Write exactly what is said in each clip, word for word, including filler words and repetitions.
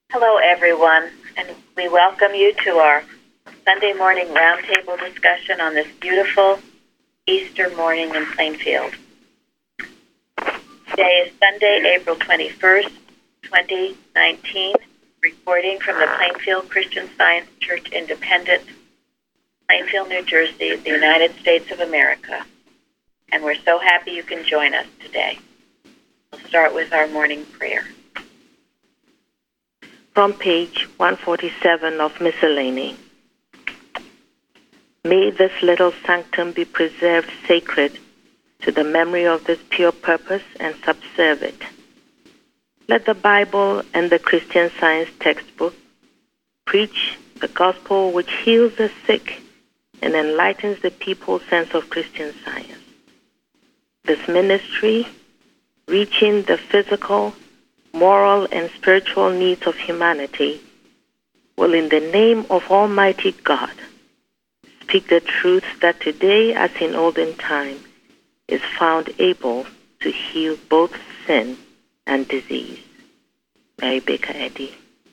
Hello, everyone, and we welcome you to our Sunday morning roundtable discussion on this beautiful Easter morning in Plainfield. Today is Sunday, April twenty-first, twenty nineteen, recording from the Plainfield Christian Science Church Independent, Plainfield, New Jersey, the United States of America. And we're so happy you can join us today. We'll start with our morning prayer. From page one forty-seven of Miscellany. May this little sanctum be preserved sacred to the memory of this pure purpose and subserve it. Let the Bible and the Christian Science textbook preach the gospel which heals the sick and enlightens the people's sense of Christian Science. This ministry, reaching the physical, moral, and spiritual needs of humanity, will in the name of Almighty God speak the truth that today, as in olden time, is found able to heal both sin and disease. Mary Baker Eddy.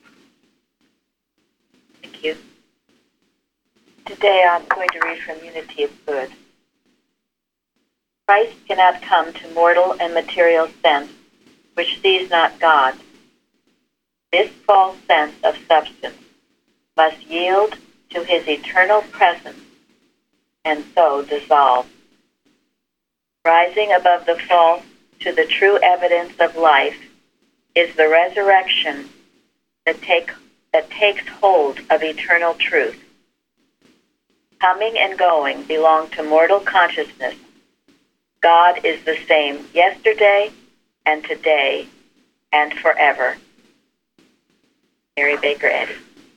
Thank you. Today I'm going to read from Unity of Good. Christ cannot come to mortal and material sense which sees not God. This false sense of substance must yield to his eternal presence and so dissolve. Rising above the false to the true evidence of life is the resurrection that, take, that takes hold of eternal truth. Coming and going belong to mortal consciousness. God is the same yesterday and today and forever. Mary Baker Eddy.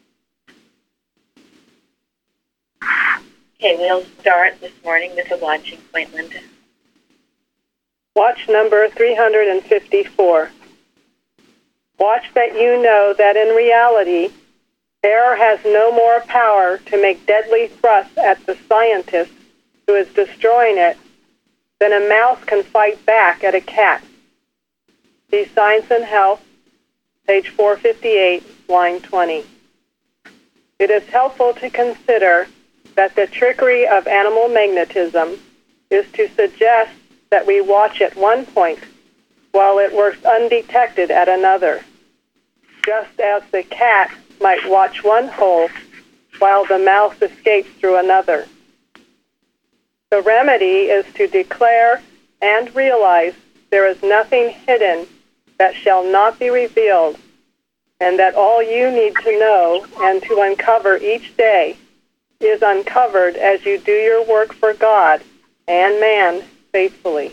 Okay, we'll start this morning with a watching point, Linda. Watch number three hundred fifty-four. Watch that you know that in reality, error has no more power to make deadly thrusts at the scientist who is destroying it than a mouse can fight back at a cat. See Science and Health, page four fifty-eight, line twenty. It is helpful to consider that the trickery of animal magnetism is to suggest that we watch at one point while it works undetected at another, just as the cat might watch one hole while the mouse escapes through another. The remedy is to declare and realize there is nothing hidden that shall not be revealed, and that all you need to know and to uncover each day is uncovered as you do your work for God and man faithfully.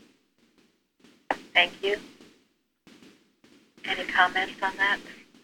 Thank you. Any comments on that?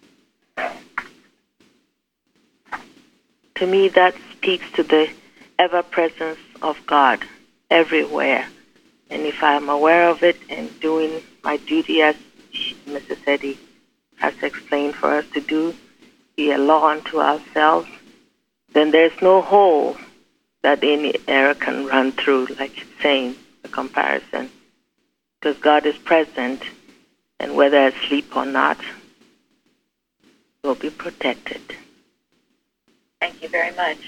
To me, that speaks to the ever-presence of God everywhere. And if I'm aware of it and doing my duty as Missus Eddy has explained for us to do, be a law unto ourselves, then there's no hole that any error can run through, like it's saying, the comparison. Because God is present, and whether asleep or not, will be protected. Thank you very much.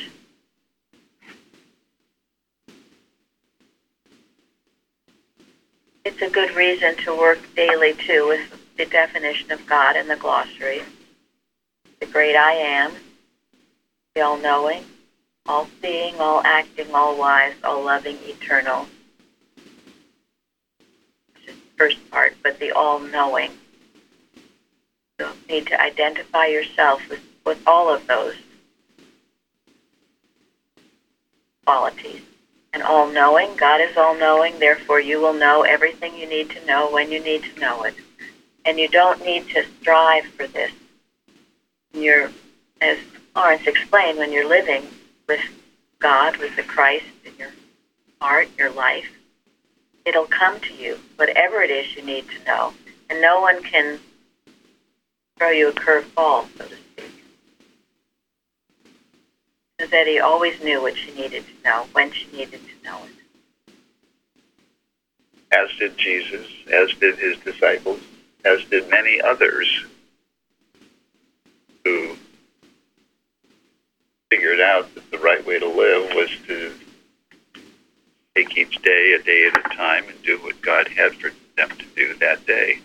It's a good reason to work daily, too, with the definition of God in the glossary. The great I am, the all-knowing, all-seeing, all-acting, all-wise, all-loving, eternal. Just the first part, but the all-knowing. You need to identify yourself with, with all of those qualities. And all-knowing, God is all-knowing, therefore you will know everything you need to know when you need to know it. And you don't need to strive for this. You're, as Lawrence explained, when you're living with God, with the Christ in your heart, your life, it'll come to you, whatever it is you need to know. And no one can throw you a curveball, so to speak. So that he always knew what she needed to know, when she needed to know it. As did Jesus, as did his disciples, as did many others. figured out that the right way to live was to take each day a day at a time and do what God had for them to do that day.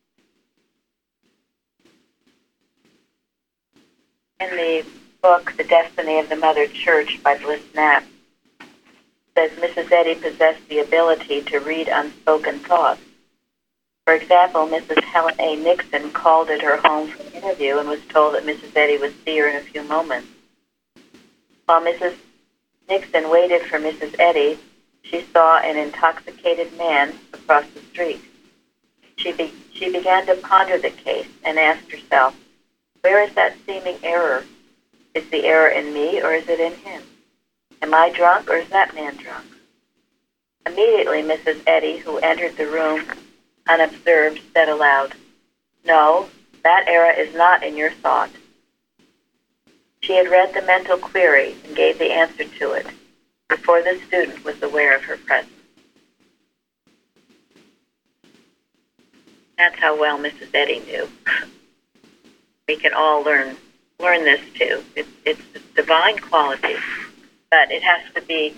In the book, The Destiny of the Mother Church by Bliss Knapp, says Missus Eddy possessed the ability to read unspoken thoughts. For example, Missus Helen A. Nixon called at her home for an interview and was told that Missus Eddy would see her in a few moments. While Missus Nixon waited for Missus Eddy, she saw an intoxicated man across the street. She, be- she began to ponder the case and asked herself, where is that seeming error? Is the error in me or is it in him? Am I drunk or is that man drunk? Immediately, Missus Eddy, who entered the room unobserved, said aloud, no, that error is not in your thought. She had read the mental query and gave the answer to it before the student was aware of her presence. That's how well Missus Eddy knew. We can all learn learn this too. It's, it's a divine quality, but it has to be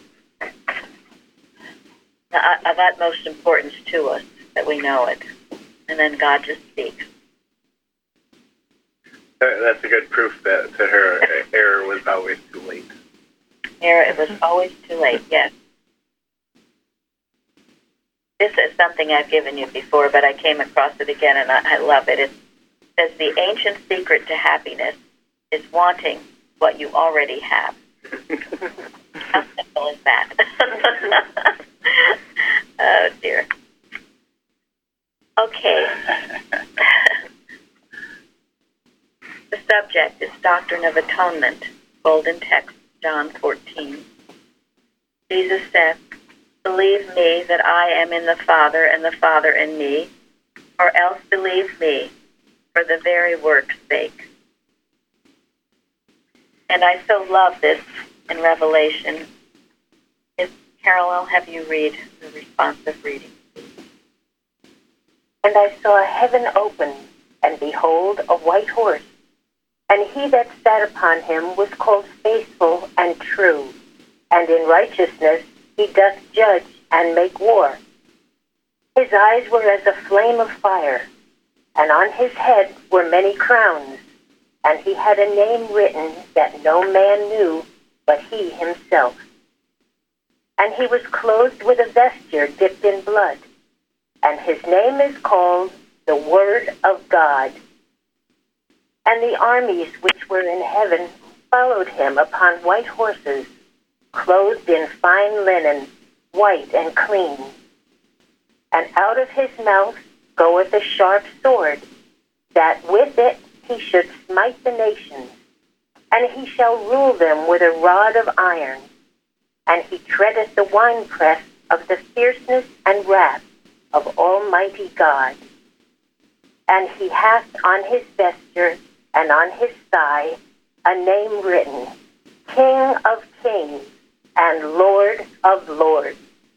of utmost importance to us that we know it, and then God just speaks. That's a good proof that, that her error was always too late. Error, it was always too late, yes. This is something I've given you before, but I came across it again, and I, I love it. It says, the ancient secret to happiness is wanting what you already have. How simple is that? Oh, dear. Okay. The subject is Doctrine of Atonement, Golden Text, John fourteen. Jesus said, believe me that I am in the Father and the Father in me, or else believe me for the very work's sake. And I so love this in Revelation. If, Carol, I'll have you read the responsive reading. And I saw heaven open, and behold, a white horse. And he that sat upon him was called Faithful and True, and in righteousness he doth judge and make war. His eyes were as a flame of fire, and on his head were many crowns, and he had a name written that no man knew but he himself. And he was clothed with a vesture dipped in blood, and his name is called the Word of God. And the armies which were in heaven followed him upon white horses, clothed in fine linen, white and clean. And out of his mouth goeth a sharp sword, that with it he should smite the nations, and he shall rule them with a rod of iron. And he treadeth the winepress of the fierceness and wrath of Almighty God. And he hath on his vesture and on his thigh a name written, King of Kings and Lord of Lords.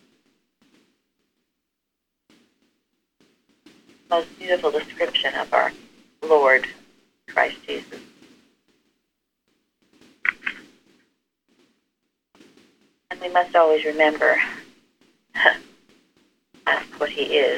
Most beautiful description of our Lord, Christ Jesus. And we must always remember that's what he is.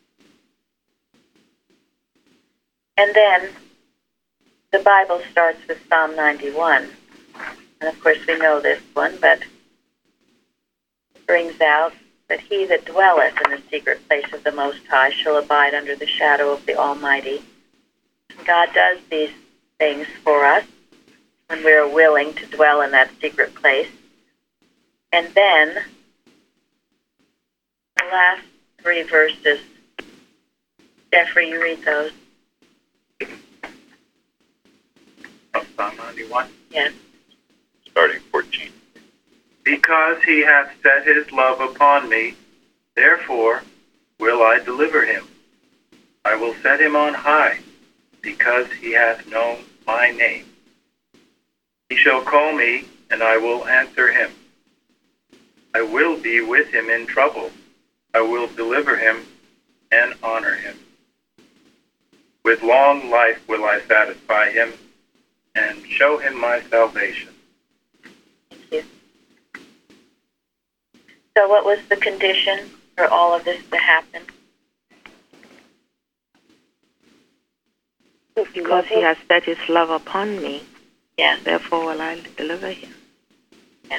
And then the Bible starts with Psalm ninety-one. And of course we know this one, but it brings out that he that dwelleth in the secret place of the Most High shall abide under the shadow of the Almighty. God does these things for us when we are willing to dwell in that secret place. And then the last three verses. Jeffrey, you read those. Psalm ninety-one. Yes. Starting fourteen. Because he hath set his love upon me, therefore will I deliver him. I will set him on high, because he hath known my name. He shall call me, and I will answer him. I will be with him in trouble. I will deliver him and honor him. With long life will I satisfy him, and show him my salvation. So what was the condition for all of this to happen? Because he has set his love upon me. Yes. Therefore will I deliver him. Yes.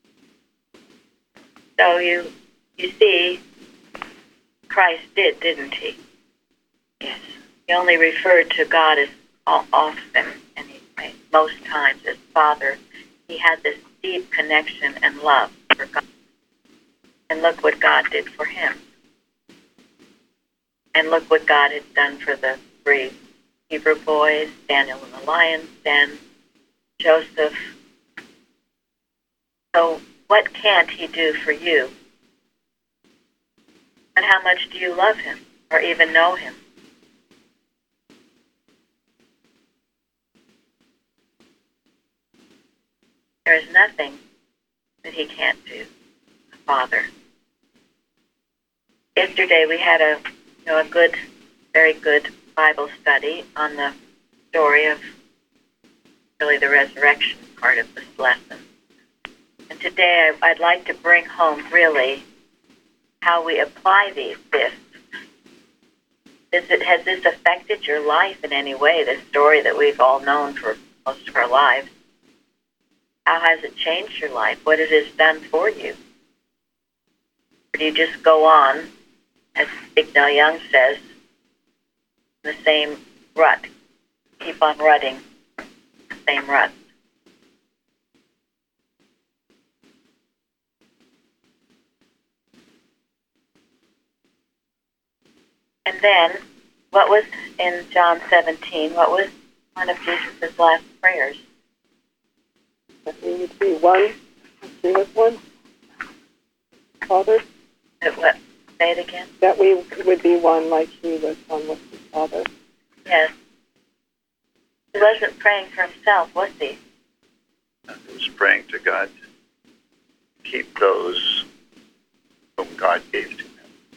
So you you see, Christ did, didn't he? Yes. He only referred to God as often, and he, most times as Father. He had this deep connection and love for God. And look what God did for him. And look what God had done for the three Hebrew boys, Daniel in the lion's den, Joseph. So what can't he do for you? And how much do you love him or even know him? There is nothing that he can't do, Father. Yesterday we had a, you know, a good, very good Bible study on the story of really the resurrection part of this lesson. And today I, I'd like to bring home really how we apply these this. Is it, has this affected your life in any way, this story that we've all known for most of our lives? How has it changed your life? What it has done for you? Or do you just go on, as Bignell Young says, the same rut, keep on rutting, the same rut? And then, what was in John seventeen, what was one of Jesus' last prayers? That we would be one, be with one, Father. That what? Say it again. That we would be one like he was one with his Father. Yes. He wasn't praying for himself, was he? He was praying to God to keep those whom God gave to him,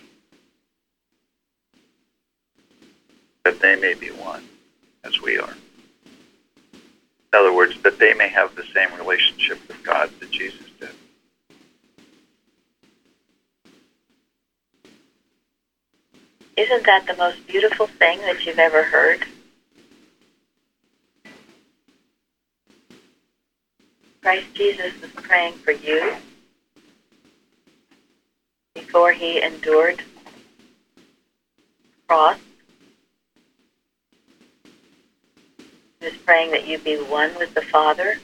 that they may be one as we are. In other words, that they may have the same relationship with God that Jesus did. Isn't that the most beautiful thing that you've ever heard? Christ Jesus was praying for you before he endured the cross. He was praying that you be one with the Father.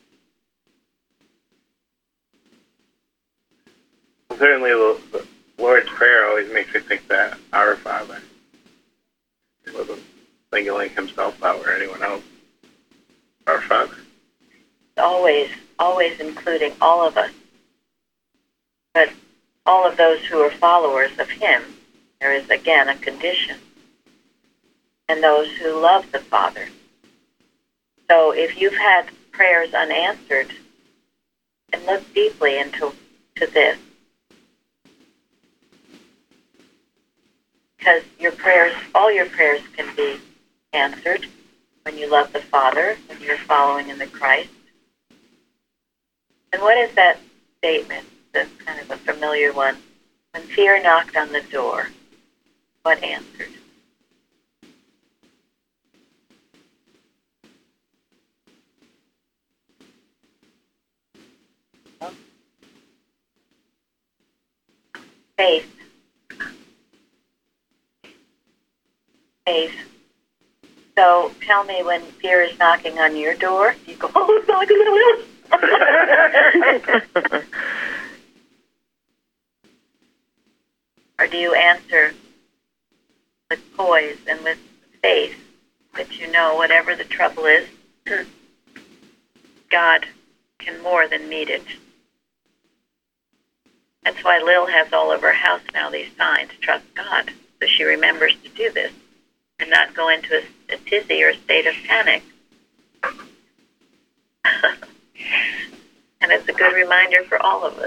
Certainly, the Lord's Prayer always makes me think that our Father. He wasn't singling himself out or anyone else. Our Father. Always, always including all of us. But all of those who are followers of him, there is again a condition. And those who love the Father. So if you've had prayers unanswered, and look deeply into to this. Because your prayers, all your prayers can be answered when you love the Father, when you're following in the Christ. And what is that statement? That's kind of a familiar one. When fear knocked on the door, what answered? Faith. Faith. So tell me, when fear is knocking on your door, you go, oh, it's not going to Or do you answer with poise and with faith that you know whatever the trouble is, God can more than meet it? That's why Lil has all over her house now these signs, trust God, so she remembers to do this and not go into a, a tizzy or a state of panic. And it's a good reminder for all of us.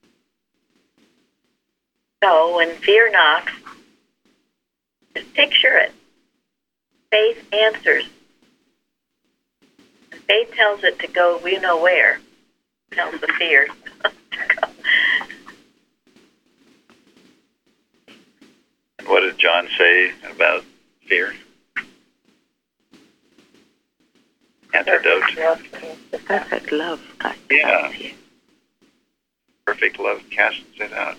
So when fear knocks, just picture it. Faith answers. And faith tells it to go, we know where. Tells the fear to go. John say about fear? Antidote. Perfect love. God Yeah. casts you. Perfect love casts it out.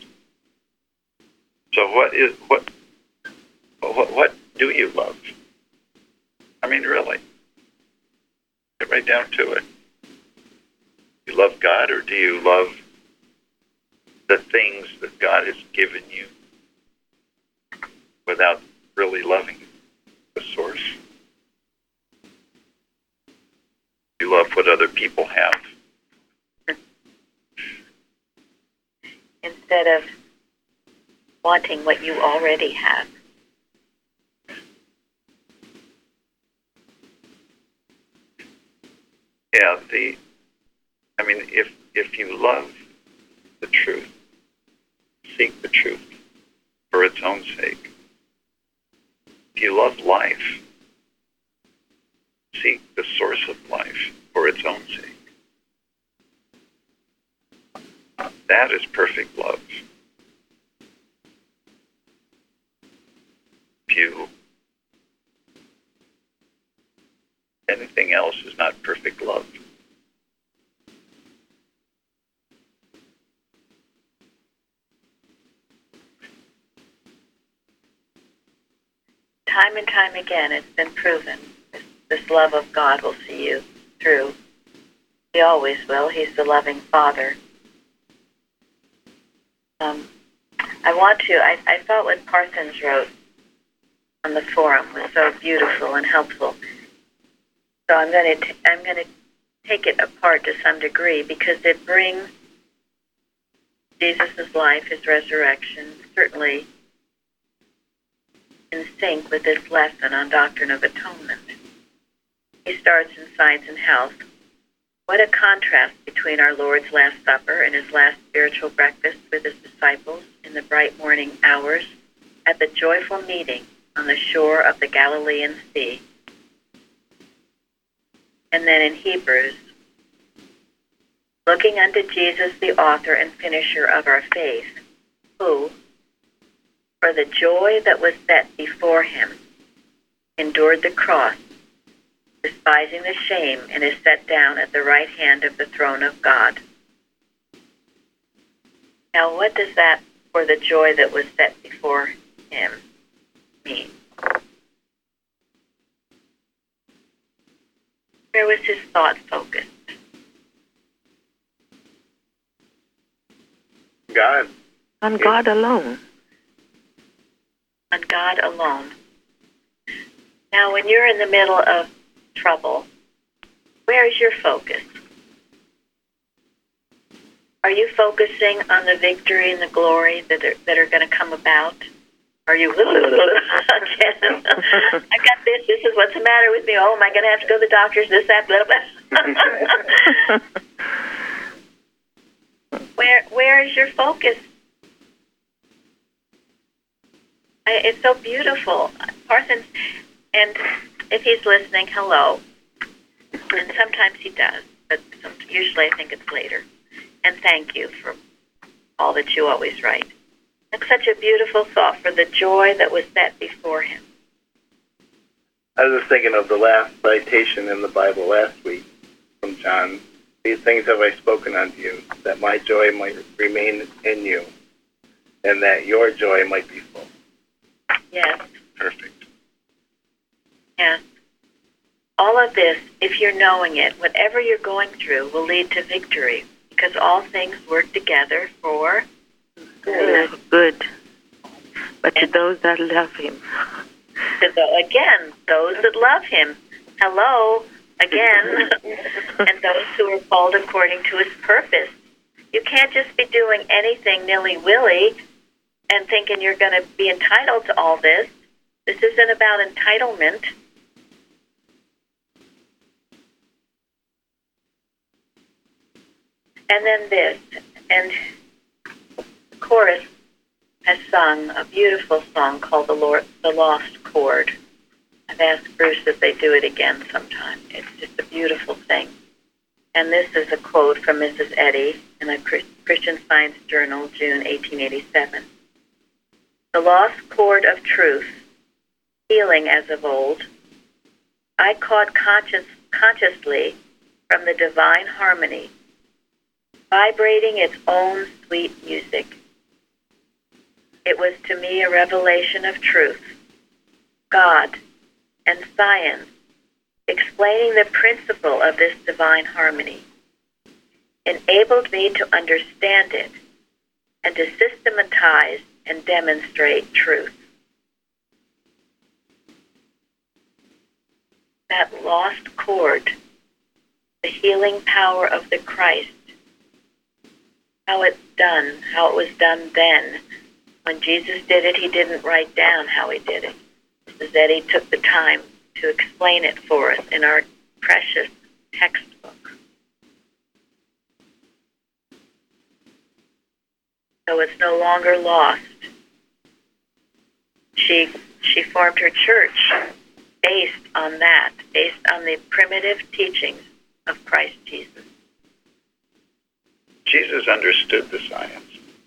So what is what? What, what do you love? I mean, really, get right down to it. Do you love God, or do you love the things that God has given you without really loving the source? You love what other people have. Instead of wanting what you already have. Yeah, the, I mean, if if you love the truth, seek the truth for its own sake. If you love life, seek the source of life for its own sake. That is perfect love. If you, anything else is not perfect love. Time and time again, it's been proven. This, this love of God will see you through. He always will. He's the loving Father. Um, I want to, I, I thought what Parsons wrote on the forum was so beautiful and helpful. So I'm going to I'm going to take it apart to some degree because it brings Jesus' life, his resurrection, certainly in sync with this lesson on Doctrine of Atonement. He starts in Science and Health. What a contrast between our Lord's Last Supper and his last spiritual breakfast with his disciples in the bright morning hours at the joyful meeting on the shore of the Galilean Sea. And then in Hebrews, looking unto Jesus, the author and finisher of our faith, who, for the joy that was set before him, endured the cross, despising the shame, and is set down at the right hand of the throne of God. Now, what does that, for the joy that was set before him, mean? Where was his thought focused? God. On God alone. On God alone. Now, when you're in the middle of trouble, where is your focus? Are you focusing on the victory and the glory that are, that are going to come about? Are you, again, I've got this, this is what's the matter with me, oh, am I going to have to go to the doctors, this, that, blah, blah. where, where is your focus? I, it's so beautiful. Parsons, and if he's listening, hello. And sometimes he does, but some, usually I think it's later. And thank you for all that you always write. It's such a beautiful thought for the joy that was set before him. I was just thinking of the last citation in the Bible last week from John. These things have I spoken unto you, that my joy might remain in you, and that your joy might be full. Yes. Perfect. Yes. All of this, if you're knowing it, whatever you're going through will lead to victory, because all things work together for Good. Good. But to those that love him. To the, again, those that love him. Hello, again. And those who are called according to his purpose. You can't just be doing anything nilly-willy and thinking you're going to be entitled to all this. This isn't about entitlement. And then this, and the chorus has sung a beautiful song called The, Lord, the Lost Chord. I've asked Bruce if they do it again sometime. It's just a beautiful thing. And this is a quote from Missus Eddy in a Christian Science Journal, June eighteen eighty-seven. the lost chord of truth, healing as of old, I caught conscious, consciously from the divine harmony, vibrating its own sweet music. It was to me a revelation of truth, God, and science, explaining the principle of this divine harmony, enabled me to understand it and to systematize and demonstrate truth. That lost chord, the healing power of the Christ, how it's done, how it was done then. When Jesus did it, he didn't write down how he did it. Missus Eddy took the time to explain it for us in our precious textbook. So it's no longer lost. She she formed her church based on that, based on the primitive teachings of Christ Jesus. Jesus understood the science.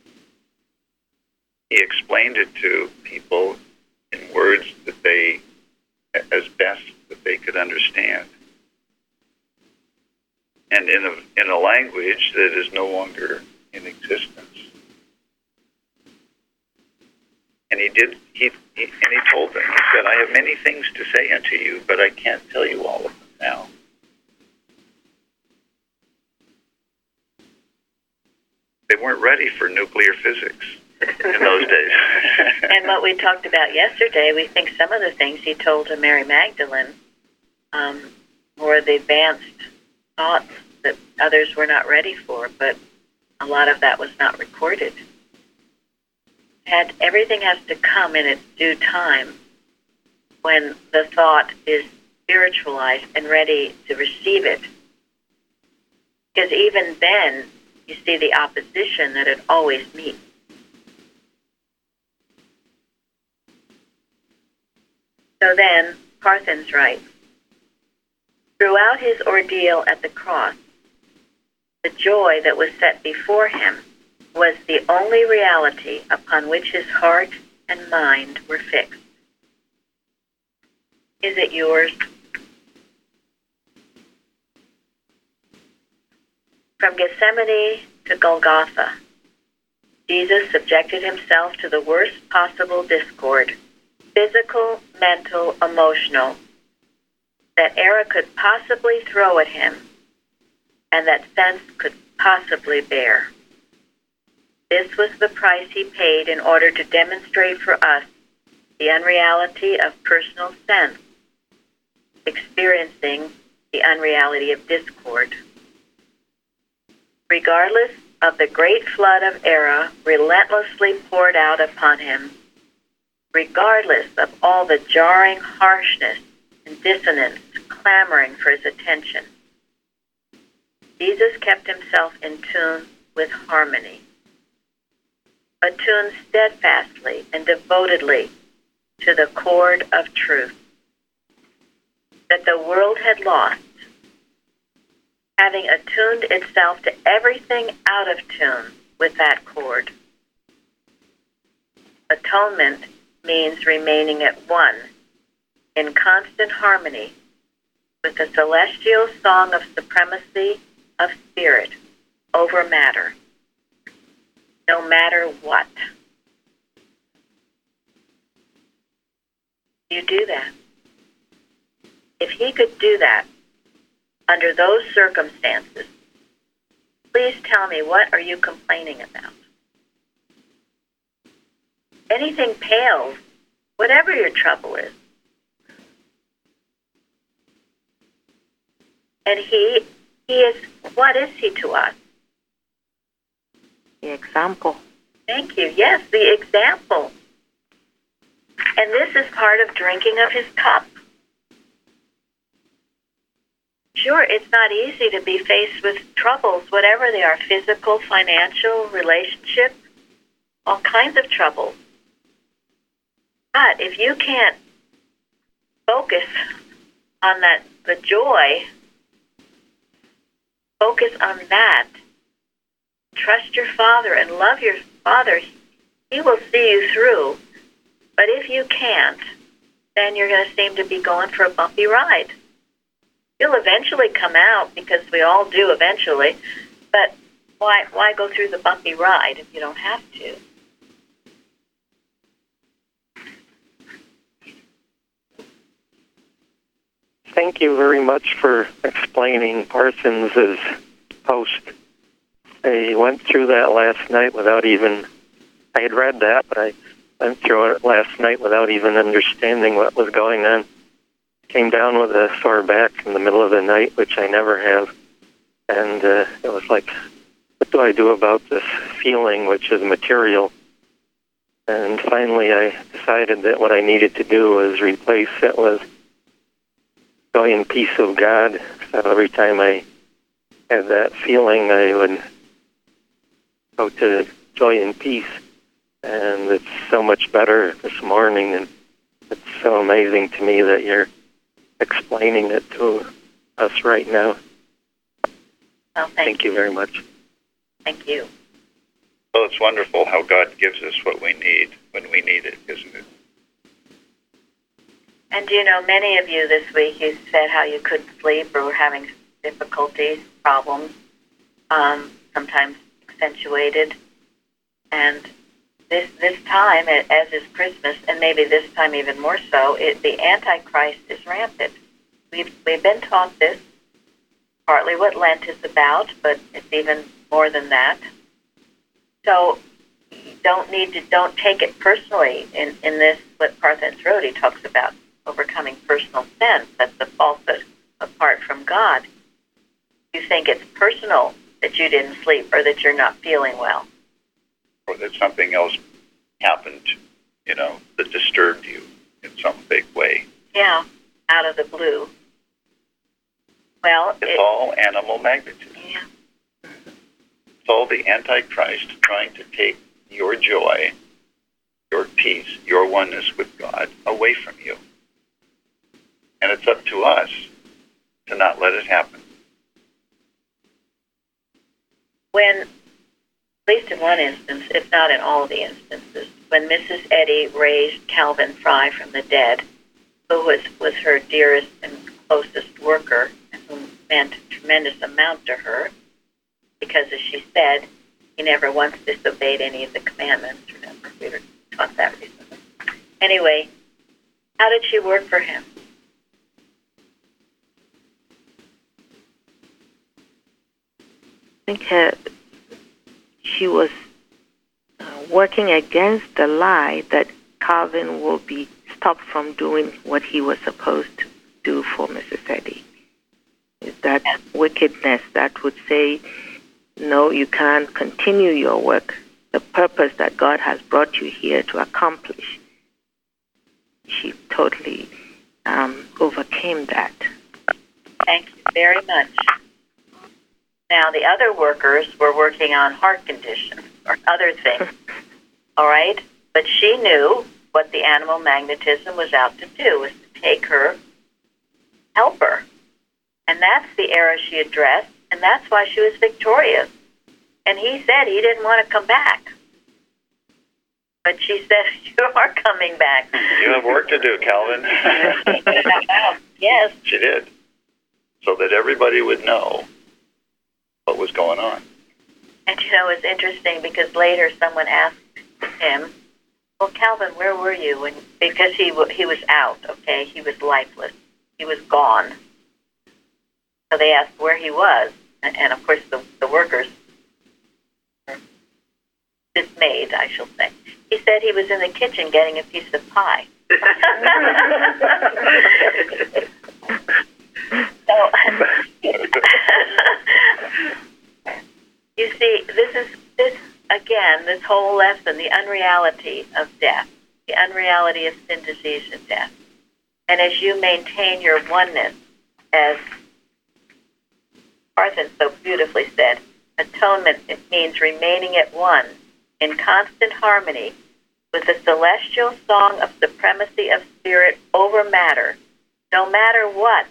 He explained it to people in words that they, as best that they could understand, and in a in a language that is no longer in existence. And he did. He, he and he told them. He said, "I have many things to say unto you, but I can't tell you all of them now." They weren't ready for nuclear physics in those days. And what we talked about yesterday, we think some of the things he told to Mary Magdalene um, were the advanced thoughts that others were not ready for, but a lot of that was not recorded. Had everything has to come in its due time when the thought is spiritualized and ready to receive it. Because even then, you see the opposition that it always meets. So then, Parthens writes, throughout his ordeal at the cross, the joy that was set before him was the only reality upon which his heart and mind were fixed. Is it yours? From Gethsemane to Golgotha, Jesus subjected himself to the worst possible discord, physical, mental, emotional, that error could possibly throw at him and that sense could possibly bear. This was the price he paid in order to demonstrate for us the unreality of personal sense, experiencing the unreality of discord. Regardless of the great flood of error relentlessly poured out upon him, regardless of all the jarring harshness and dissonance clamoring for his attention, Jesus kept himself in tune with harmony, attuned steadfastly and devotedly to the chord of truth that the world had lost, having attuned itself to everything out of tune with that chord. Atonement means remaining at one, in constant harmony with the celestial song of supremacy of spirit over matter, no matter what. You do that. If he could do that under those circumstances, please tell me, what are you complaining about? Anything pales, whatever your trouble is. And he, he is, what is he to us? The example. Thank you. Yes, the example. And this is part of drinking of his cup. Sure, it's not easy to be faced with troubles, whatever they are, physical, financial, relationship, all kinds of troubles. But if you can't focus on that, the joy, focus on that, trust your Father and love your Father, he will see you through But if you can't, then you're going to seem to be going for a bumpy ride. You'll eventually come out, because we all do eventually, but why why go through the bumpy ride if you don't have to? Thank you very much for explaining Parsons' post. I went through that last night without even, I had read that, but I went through it last night without even understanding what was going on. Came down with a sore back in the middle of the night, which I never have. And uh, it was like, what do I do about this feeling, which is material? And finally I decided that what I needed to do was replace it with joy and peace of God. So every time I had that feeling, I would go to joy and peace. And it's so much better this morning, and it's so amazing to me that you're explaining it to us right now. Well, thank, thank you. you very much. Thank you. Well, it's wonderful how God gives us what we need when we need it, isn't it? And you know, many of you this week, you said how you couldn't sleep or were having difficulties, problems, um, sometimes accentuated. And this this time, as is Christmas, and maybe this time even more so, it, the Antichrist is rampant. We've, we've been taught this, partly what Lent is about, but it's even more than that. So don't need to, don't take it personally in, in this, what Parthens wrote, he talks about overcoming personal sin. That's the falsehood apart from God. You think it's personal that you didn't sleep or that you're not feeling well. Or that something else happened, you know, that disturbed you in some big way. Yeah, out of the blue. Well, it's it, all animal magnetism. Yeah. It's all the Antichrist trying to take your joy, your peace, your oneness with God away from you. And it's up to us to not let it happen. When, at least in one instance, if not in all the instances, when Missus Eddy raised Calvin Fry from the dead, who was, was her dearest and closest worker, and who meant a tremendous amount to her, because, as she said, he never once disobeyed any of the commandments. Remember, we were taught that recently. Anyway, how did she work for him? I think uh, she was uh, working against the lie that Calvin will be stopped from doing what he was supposed to do for Missus Eddy. That wickedness that would say, no, you can't continue your work, the purpose that God has brought you here to accomplish. She totally um, overcame that. Thank you very much. Now, the other workers were working on heart conditions or other things, all right? But she knew what the animal magnetism was out to do, was to take her, help her. And that's the era she addressed, and that's why she was victorious. And he said he didn't want to come back. But she said, you are coming back. You have work to do, Calvin. Yes. She did. So that everybody would know what was going on. And, you know, it's interesting because later someone asked him, well, Calvin, where were you? When, because he he was out, okay? He was lifeless. He was gone. So they asked where he was. And, and of course, the, the workers were dismayed, I shall say. He said he was in the kitchen getting a piece of pie. So, you see, this is, this again, this whole lesson, the unreality of death, the unreality of sin, disease, and death. And as you maintain your oneness, as Parthens so beautifully said, atonement, it means remaining at one, in constant harmony with the celestial song of supremacy of spirit over matter, no matter what.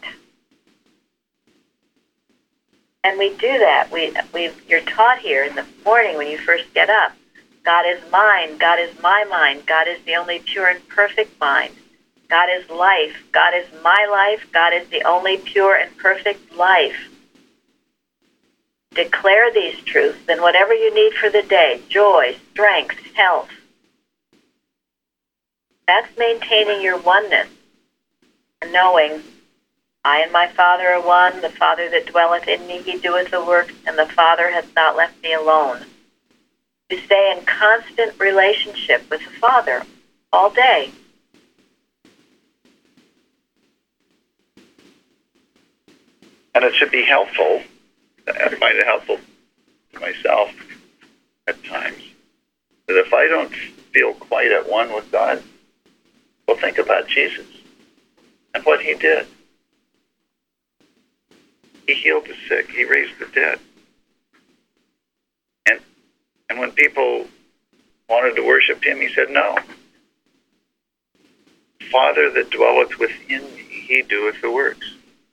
And we do that. We, we, you're taught here in the morning when you first get up God is mind. God is my mind. God is the only pure and perfect mind. God is life. God is my life. God is the only pure and perfect life. Declare these truths, and whatever you need for the day, joy, strength, health, that's maintaining your oneness and knowing I and my Father are one, the Father that dwelleth in me, he doeth the works, and the Father hath not left me alone. To stay in constant relationship with the Father all day. And it should be helpful. I find it helpful to myself at times. That if I don't feel quite at one with God, well, think about Jesus and what he did. He healed the sick. He raised the dead. And and when people wanted to worship him, he said, no. Father that dwelleth within me, he doeth the works.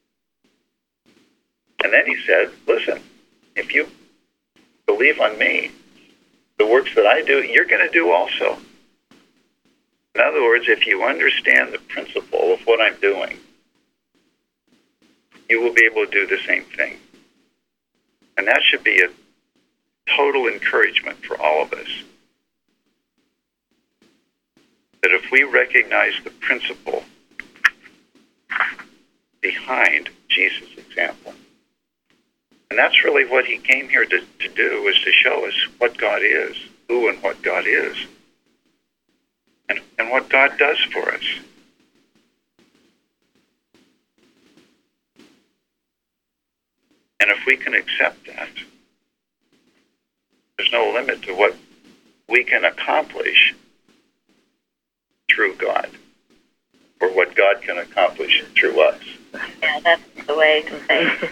And then he said, listen, if you believe on me, the works that I do, you're going to do also. In other words, if you understand the principle of what I'm doing, you will be able to do the same thing. And that should be a total encouragement for all of us. That if we recognize the principle behind Jesus' example, and that's really what he came here to, to do, is to show us what God is, who and what God is, and, and what God does for us. And if we can accept that, there's no limit to what we can accomplish through God, or what God can accomplish through us. Yeah, that's the way to say it.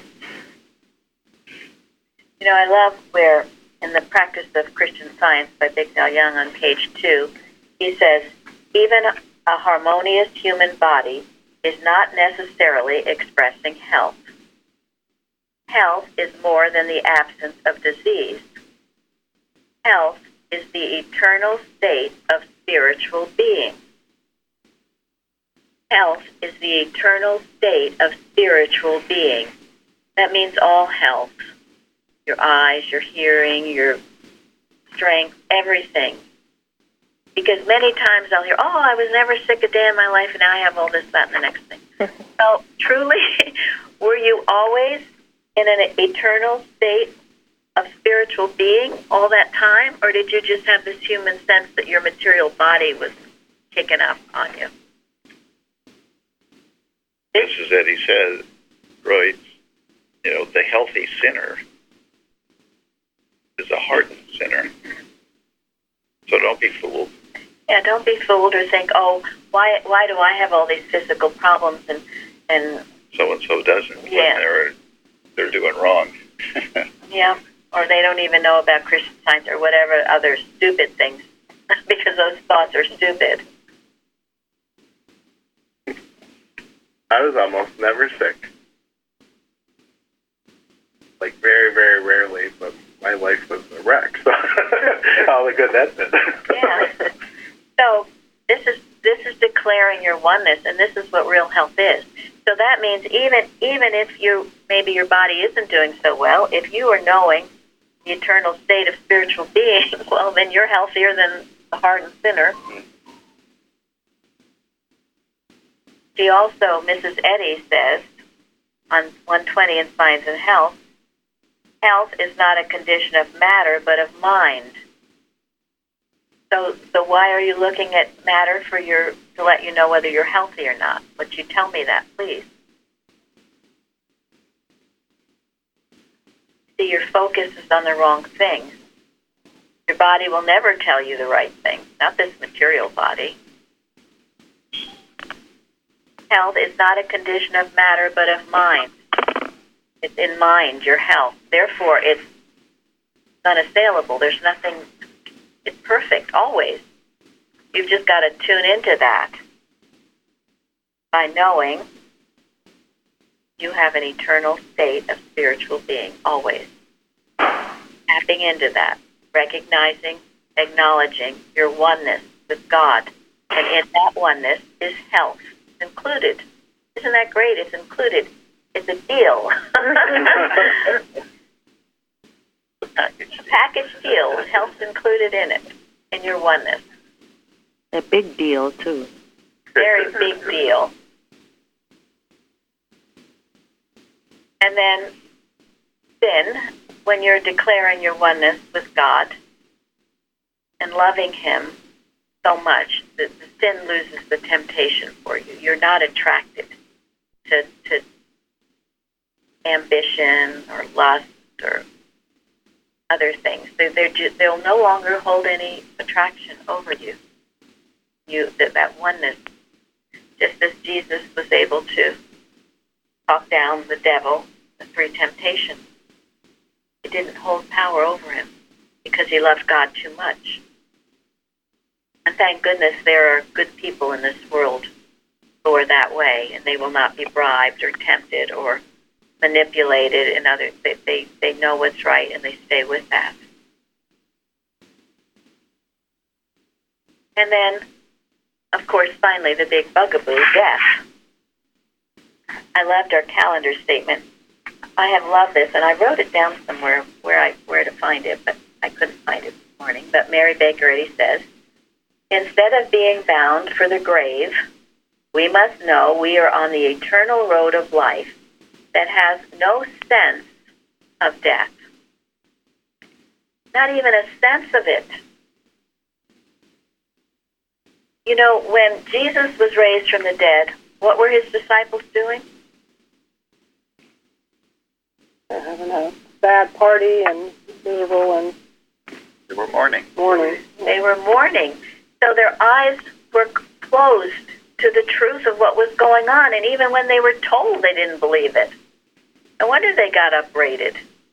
You know, I love where in the Practice of Christian Science by Bignell Young on page two, he says, even a harmonious human body is not necessarily expressing health. Health is more than the absence of disease. Health is the eternal state of spiritual being. Health is the eternal state of spiritual being. That means all health. Your eyes, your hearing, your strength, everything. Because many times I'll hear, oh, I was never sick a day in my life, and now I have all this, that, and the next thing. Well, truly, were you always in an eternal state of spiritual being all that time? Or did you just have this human sense that your material body was kicking up on you? This is that he says, right, you know, the healthy sinner is a hardened sinner. So don't be fooled. Yeah, don't be fooled or think, oh, why why do I have all these physical problems and and so-and-so doesn't when yeah. they're, they're doing wrong. Yeah, or they don't even know about Christian Science or whatever other stupid things because those thoughts are stupid. I was almost never sick. Like, very, very rarely, but my life was a wreck, so all the good that did. Yeah. So this is this is declaring your oneness, and this is what real health is. So that means even even if you maybe your body isn't doing so well, if you are knowing the eternal state of spiritual being, well, then you're healthier than the hardened sinner. She also, Missus Eddy says, on one twenty in Science and Health, health is not a condition of matter, but of mind. So, so why are you looking at matter for your to let you know whether you're healthy or not? Would you tell me that, please? See, your focus is on the wrong things. Your body will never tell you the right thing, not this material body. Health is not a condition of matter, but of mind. It's in mind, your health. Therefore, it's unassailable. There's nothing, it's perfect, always. You've just got to tune into that by knowing you have an eternal state of spiritual being, always. Tapping into that, recognizing acknowledging your oneness with God. And in that oneness is health included. Isn't that great? It's included. It's a deal. A package deal with health included in it, in your oneness. A big deal, too. Very big deal. And then sin, when you're declaring your oneness with God and loving Him so much that the sin loses the temptation for you. You're not attracted to, to ambition or lust or other things. They, they're just, they'll no longer hold any attraction over you. You that, that oneness, just as Jesus was able to talk down the devil, the three temptations, it didn't hold power over him because he loved God too much. And thank goodness there are good people in this world who are that way, and they will not be bribed or tempted or manipulated. In other, they, they, they know what's right and they stay with that. And then, of course, finally, the big bugaboo, death. I loved our calendar statement. I have loved this, and I wrote it down somewhere where I where to find it, but I couldn't find it this morning. But Mary Baker Eddy says, instead of being bound for the grave, we must know we are on the eternal road of life that has no sense of death. Not even a sense of it. You know, when Jesus was raised from the dead, what were his disciples doing? They're having a bad party and miserable and They were mourning. mourning. They were mourning. So their eyes were closed to the truth of what was going on. And even when they were told, they didn't believe it. No wonder they got upbraided.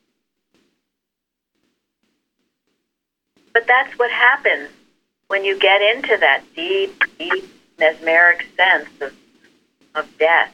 But that's what happens when you get into that deep, deep, mesmeric sense of, of death.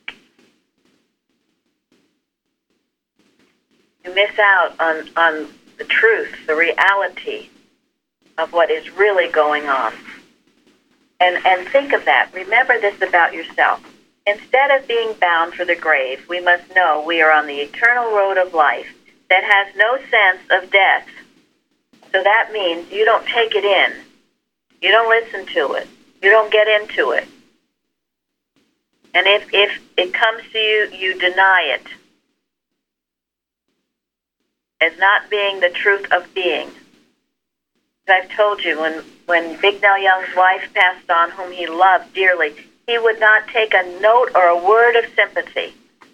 You miss out on, on the truth, the reality of what is really going on. And, and think of that. Remember this about yourself. Instead of being bound for the grave, we must know we are on the eternal road of life that has no sense of death. So that means you don't take it in. You don't listen to it. You don't get into it. And if, if it comes to you, you deny it as not being the truth of being. As I've told you, when, when Bignell Young's wife passed on, whom he loved dearly, he would not take a note or a word of sympathy.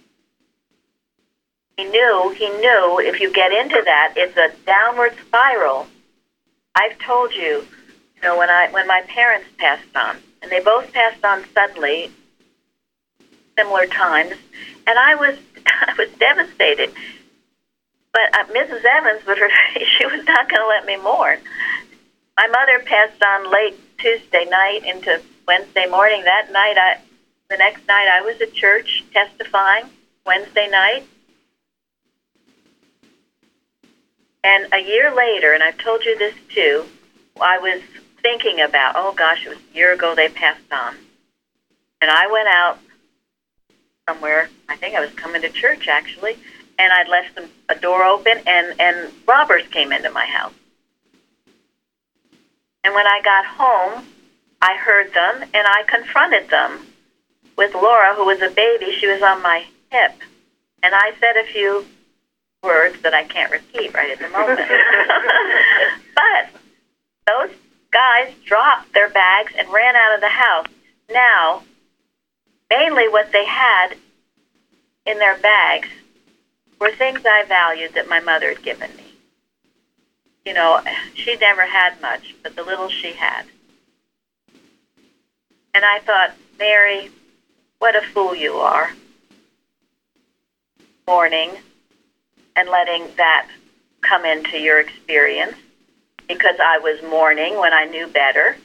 He knew, he knew if you get into that, it's a downward spiral. I've told you, you know, when I when my parents passed on, and they both passed on suddenly, similar times, and I was I was devastated. But uh, Missus Evans would she was not going to let me mourn. My mother passed on late Tuesday night into Wednesday morning. That night, I the next night I was at church testifying. Wednesday night. And a year later, and I've told you this too, I was thinking about, oh gosh, it was a year ago they passed on. And I went out somewhere, I think I was coming to church actually, and I'd left some, a door open, and, and robbers came into my house. And when I got home, I heard them, and I confronted them with Laura, who was a baby. She was on my hip. And I said a few words that I can't repeat right at the moment. But those guys dropped their bags and ran out of the house. Now, mainly what they had in their bags were things I valued that my mother had given me. You know, she never had much, but the little she had. And I thought, Mary, what a fool you are. Mourning and letting that come into your experience, because I was mourning when I knew better.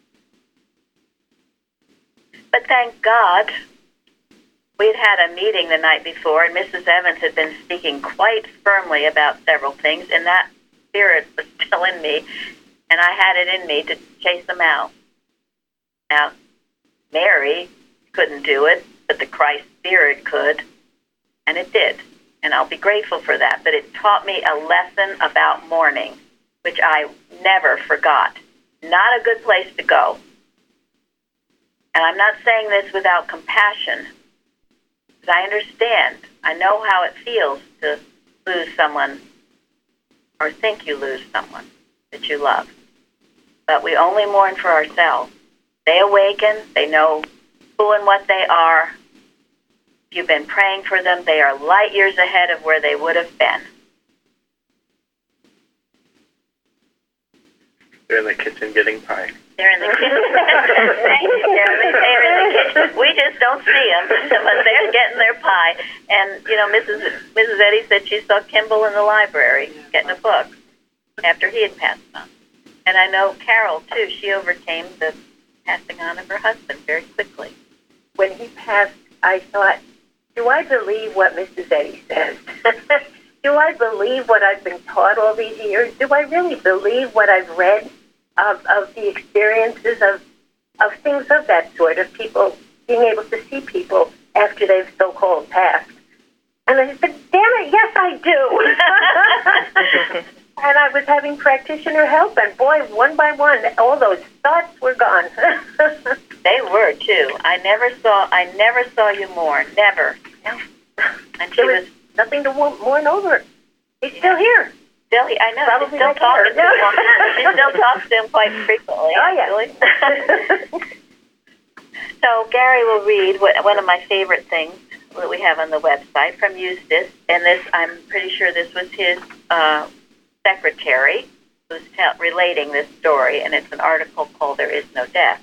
But thank God, we'd had a meeting the night before, and Missus Evans had been speaking quite firmly about several things, and that spirit was still in me. and I had it in me to chase them out. Now, Mary couldn't do it, but the Christ Spirit could, and it did. And I'll be grateful for that. But it taught me a lesson about mourning, which I never forgot. Not a good place to go. And I'm not saying this without compassion, because I understand. I know how it feels to lose someone or think you lose someone that you love. But we only mourn for ourselves. They awaken. They know who and what they are. If you've been praying for them, they are light years ahead of where they would have been. They're in the kitchen getting pie. They're in the kitchen. Thank you, Carolyn. They're in the kitchen. We just don't see them, but they're getting their pie. And, you know, Missus Missus Eddy said she saw Kimball in the library getting a book after he had passed on. And I know Carol, too. She overcame the passing on of her husband very quickly. When he passed, I thought, do I believe what Missus Eddy says? Do I believe what I've been taught all these years? Do I really believe what I've read of, of the experiences of, of things of that sort, of people being able to see people after they've so-called passed? And I said, damn it, yes, I do. And I was having practitioner help, and boy, one by one, all those thoughts were gone. They were, too. I never saw I never saw you mourn. Never. No. And she there was, was nothing to mourn over. He's still here. Still, I know. Probably She's still like talking her. to him. She still talks to him quite frequently, Oh, actually. So Gary will read what, one of my favorite things that we have on the website from Eustace, and this, I'm pretty sure this was his uh, secretary who's tell, relating this story, and it's an article called There Is No Death.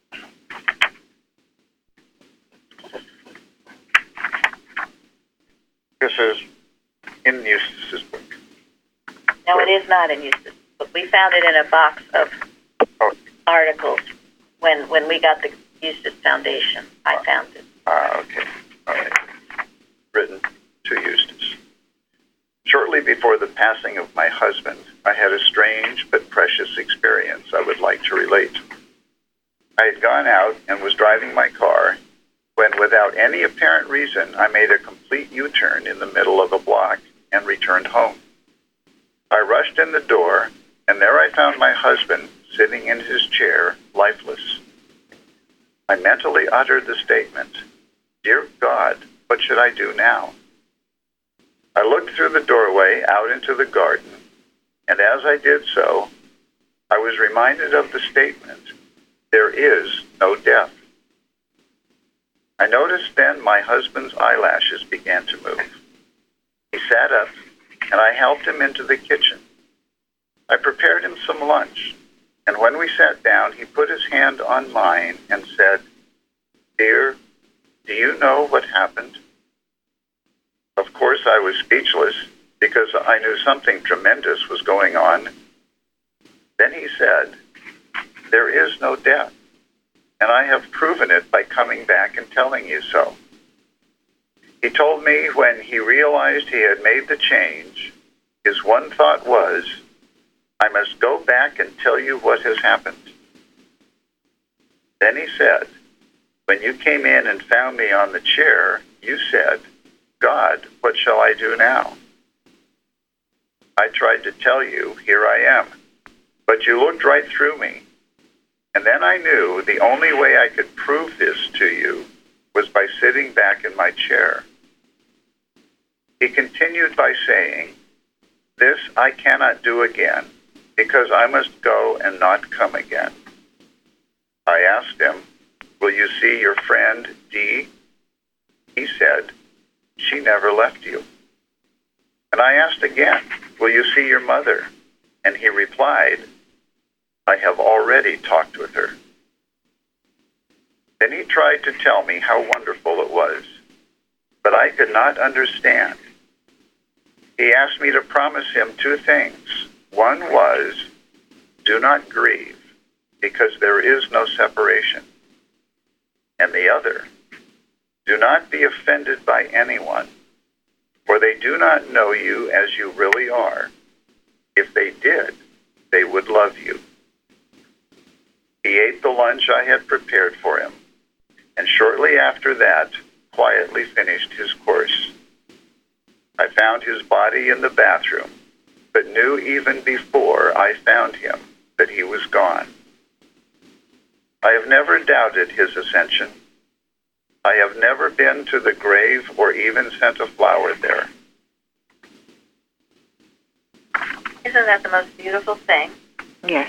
This is in Eustace's book. No, it is not in Eustace's book. We found it in a box of Oh, articles when when we got the Eustace Foundation. I found it. ah, okay. All right. Written to Eustace. Shortly before the passing of my husband, I had a strange but precious experience I would like to relate. I had gone out and was driving my car when, without any apparent reason, I made a complete U-turn in the middle of a block and returned home. I rushed in the door, and there I found my husband sitting in his chair, lifeless. I mentally uttered the statement, "Dear God, what should I do now?" I looked through the doorway out into the garden, and as I did so, I was reminded of the statement, "There is no death." I noticed then my husband's eyelashes began to move. He sat up, and I helped him into the kitchen. I prepared him some lunch, and when we sat down, he put his hand on mine and said, "Dear, do you know what happened?" Of course, I was speechless because I knew something tremendous was going on. Then he said, "There is no death, and I have proven it by coming back and telling you so." He told me when he realized he had made the change, his one thought was, "I must go back and tell you what has happened." Then he said, "When you came in and found me on the chair, you said, 'God, what shall I do now?' I tried to tell you, 'Here I am,' but you looked right through me. And then I knew the only way I could prove this to you was by sitting back in my chair." He continued by saying, "This I cannot do again, because I must go and not come again." I asked him, "Will you see your friend, Dee?" He said, "She never left you." And I asked again, "Will you see your mother?" And he replied, "I have already talked with her." Then he tried to tell me how wonderful it was, but I could not understand. He asked me to promise him two things. One was, do not grieve, because there is no separation. And the other, do not be offended by anyone, for they do not know you as you really are. If they did, they would love you. He ate the lunch I had prepared for him, and shortly after that, quietly finished his course. I found his body in the bathroom, but knew even before I found him that he was gone. I have never doubted his ascension. I have never been to the grave or even sent a flower there. Isn't that the most beautiful thing? Yes.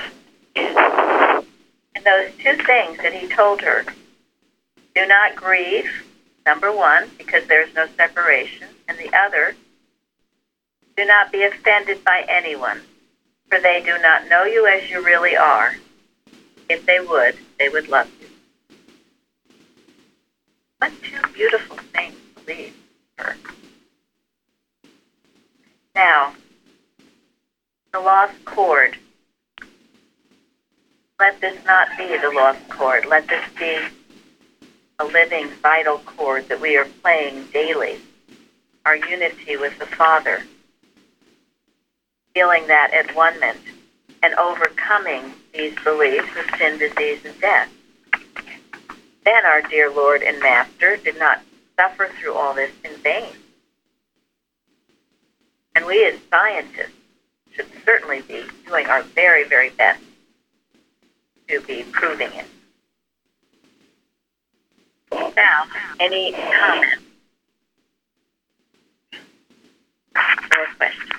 And those two things that he told her, do not grieve, number one, because there's no separation, and the other, do not be offended by anyone, for they do not know you as you really are. If they would, they would love you. What two beautiful things to leave her. Now, the lost chord. Let this not be the lost chord. Let this be a living, vital chord that we are playing daily. Our unity with the Father. Feeling that at one-ment and overcoming these beliefs of sin, disease, and death. Then our dear Lord and Master did not suffer through all this in vain. And we as scientists should certainly be doing our very, very best to be proving it. Now, any comments or questions?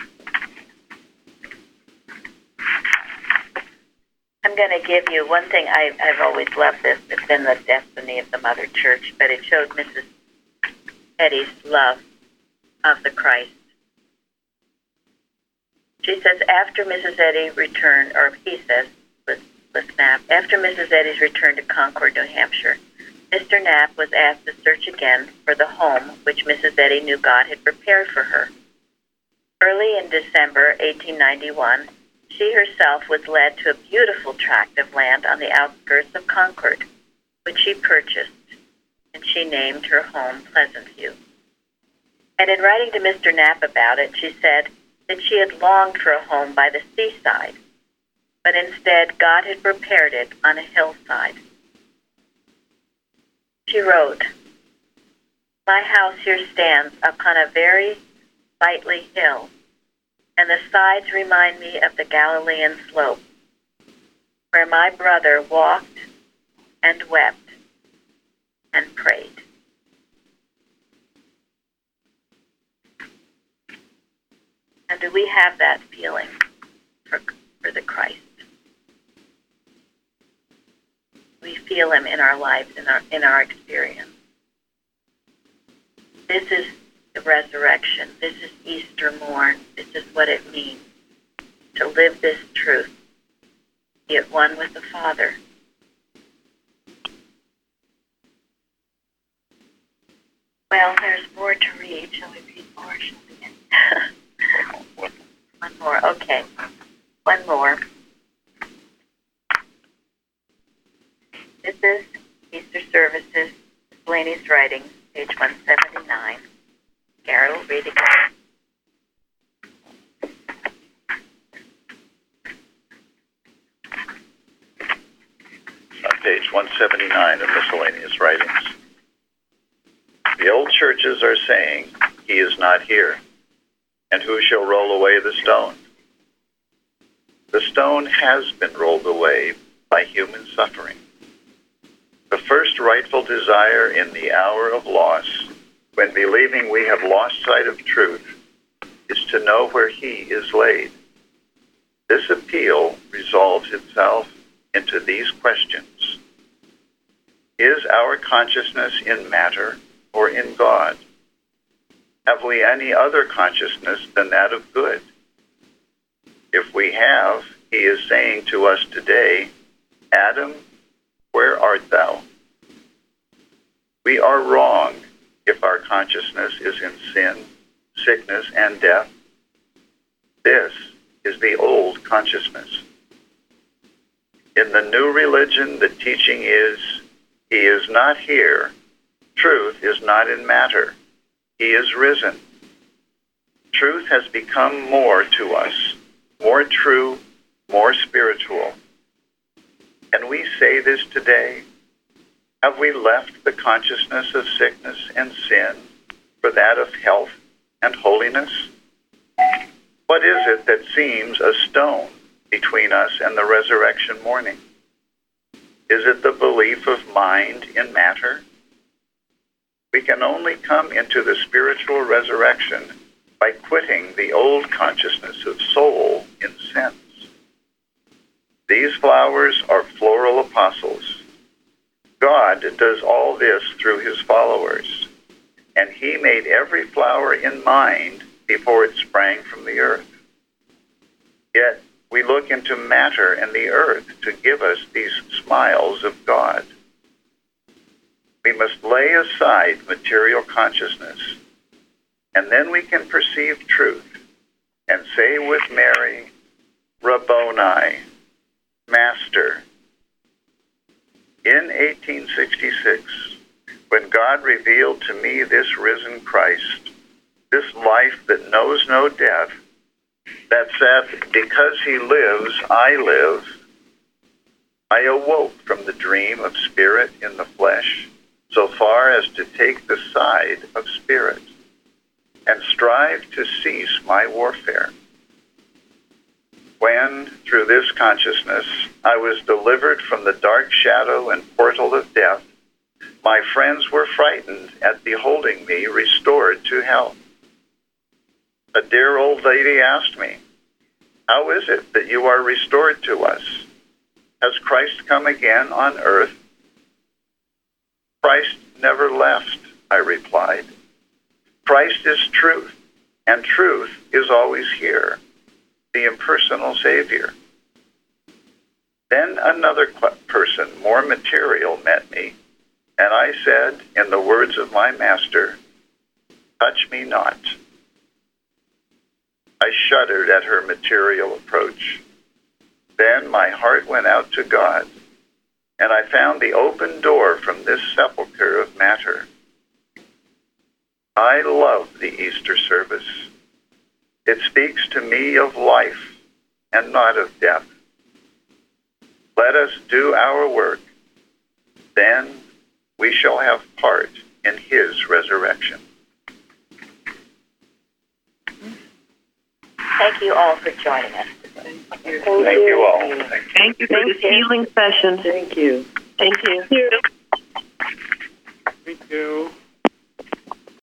I'm going to give you one thing. I've, I've always loved this. It's been the destiny of the Mother Church, but it showed Missus Eddy's love of the Christ. She says, after Missus Eddy returned, or he says, let's, let's Knapp, after Missus Eddy's return to Concord, New Hampshire, Mister Knapp was asked to search again for the home which Missus Eddy knew God had prepared for her. Early in December eighteen ninety-one, she herself was led to a beautiful tract of land on the outskirts of Concord, which she purchased, and she named her home Pleasantview. And in writing to Mister Knapp about it, she said that she had longed for a home by the seaside, but instead God had prepared it on a hillside. She wrote, "My house here stands upon a very sightly hill, and the sides remind me of the Galilean slope, where my brother walked and wept and prayed." And do we have that feeling for, for the Christ? We feel him in our lives, in our in our experience. This is the resurrection. This is Easter morn. This is what it means to live this truth, be at one with the Father. Well, there's more to read. Shall we read more? Shall we? One more. Okay. One more. This is Easter Services, Miscellaneous Writings, page one seventy-nine. Garrett will read again. On page one seventy-nine of Miscellaneous Writings. The old churches are saying, "He is not here. And who shall roll away the stone?" The stone has been rolled away by human suffering. The first rightful desire in the hour of loss, when believing we have lost sight of truth, is to know where he is laid. This appeal resolves itself into these questions. Is our consciousness in matter or in God? Have we any other consciousness than that of good? If we have, he is saying to us today, "Adam, where art thou?" We are wrong if our consciousness is in sin, sickness, and death. This is the old consciousness. In the new religion, the teaching is, he is not here. Truth is not in matter. He is risen. Truth has become more to us, more true, more spiritual. Can we say this today? Have we left the consciousness of sickness and sin for that of health and holiness? What is it that seems a stone between us and the resurrection morning? Is it the belief of mind in matter? We can only come into the spiritual resurrection by quitting the old consciousness of soul in sense. These flowers are floral apostles. God does all this through his followers, and he made every flower in mind before it sprang from the earth. Yet we look into matter and the earth to give us these smiles of God. We must lay aside material consciousness, and then we can perceive truth and say with Mary, Rabboni, Master. In eighteen sixty-six, when God revealed to me this risen Christ, this life that knows no death, that said, because he lives, I live, I awoke from the dream of spirit in the flesh, so far as to take the side of spirit, and strive to cease my warfare. When, through this consciousness, I was delivered from the dark shadow and portal of death, my friends were frightened at beholding me restored to health. A dear old lady asked me, how is it that you are restored to us? Has Christ come again on earth? Christ never left, I replied. Christ is truth, and truth is always here, the impersonal Savior. Then another person, more material, met me, and I said, in the words of my master, touch me not. I shuddered at her material approach. Then my heart went out to God, and I found the open door from this sepulchre of matter. I love the Easter service. It speaks to me of life and not of death. Let us do our work. Then we shall have part in his resurrection. Thank you all for joining us today. Thank Thank you. you all. Thank you for this healing session. Thank you. Thank you. Me too.